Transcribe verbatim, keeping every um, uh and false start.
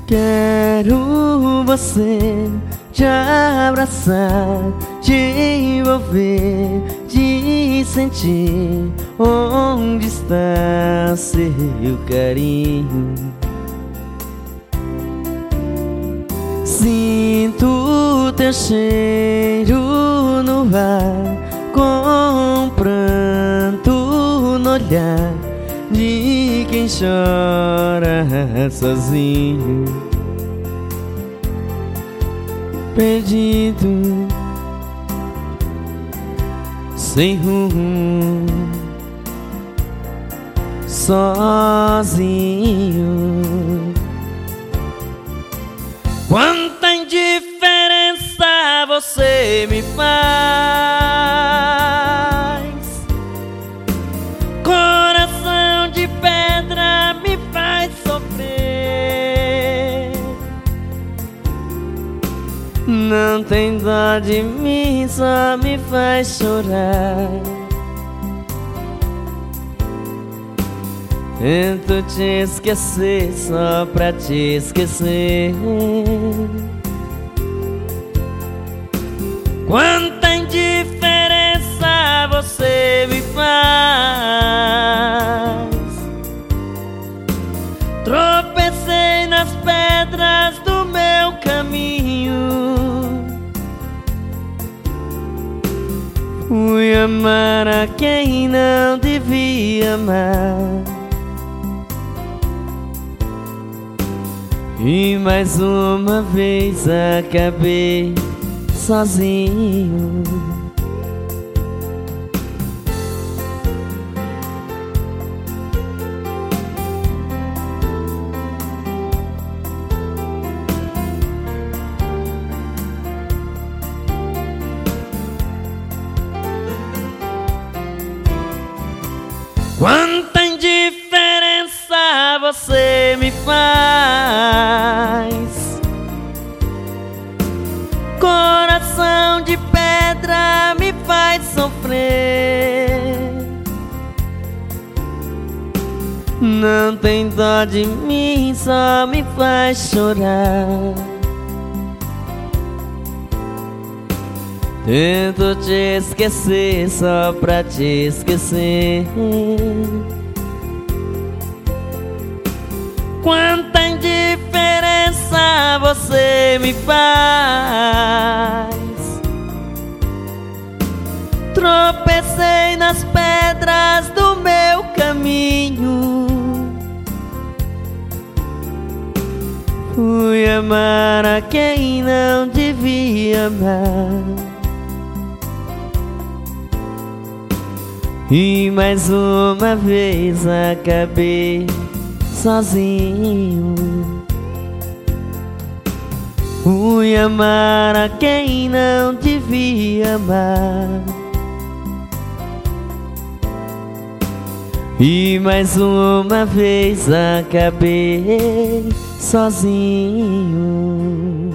Quero você te abraçar, te envolver, te sentir. Onde está seu carinho? Sinto teu cheiro no ar, com pranto no olhar de quem chora sozinho, perdido, sem rumo, sozinho. Quanta indiferença você me faz, coração de pedra me faz sofrer. Não tem dó de mim, só me faz chorar. Tento te esquecer só pra te esquecer. Quanta indiferença você me faz. Tropecei nas pedras do meu caminho, fui amar a quem não devia amar, e mais uma vez acabei sozinho. Quanta indiferença você me faz, coração de pedra me faz sofrer. Não tem dó de mim, só me faz chorar. Tento te esquecer só pra te esquecer. Quanta indiferença você me faz. Tropecei nas pedras do meu caminho, fui amar a quem não devia amar, e mais uma vez acabei sozinho. Fui amar a quem não devia amar, e mais uma vez acabei sozinho.